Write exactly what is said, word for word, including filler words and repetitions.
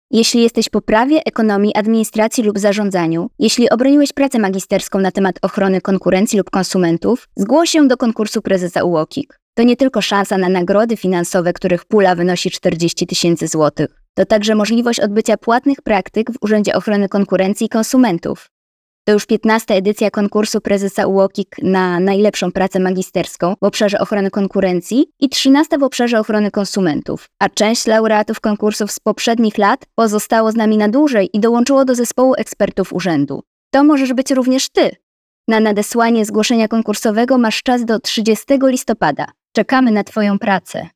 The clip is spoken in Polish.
Jeśli jesteś po prawie, ekonomii, administracji lub zarządzaniu, jeśli obroniłeś pracę magisterską na temat ochrony konkurencji lub konsumentów, zgłoś się do konkursu prezesa U O K I K. To nie tylko szansa na nagrody finansowe, których pula wynosi czterdzieści tysięcy złotych. To także możliwość odbycia płatnych praktyk w Urzędzie Ochrony Konkurencji i Konsumentów. To już piętnasta edycja konkursu prezesa U O K I K na najlepszą pracę magisterską w obszarze ochrony konkurencji i trzynasta w obszarze ochrony konsumentów, a część laureatów konkursów z poprzednich lat pozostało z nami na dłużej i dołączyło do zespołu ekspertów urzędu. To możesz być również Ty. Na nadesłanie zgłoszenia konkursowego masz czas do trzydziestego listopada. Czekamy na Twoją pracę.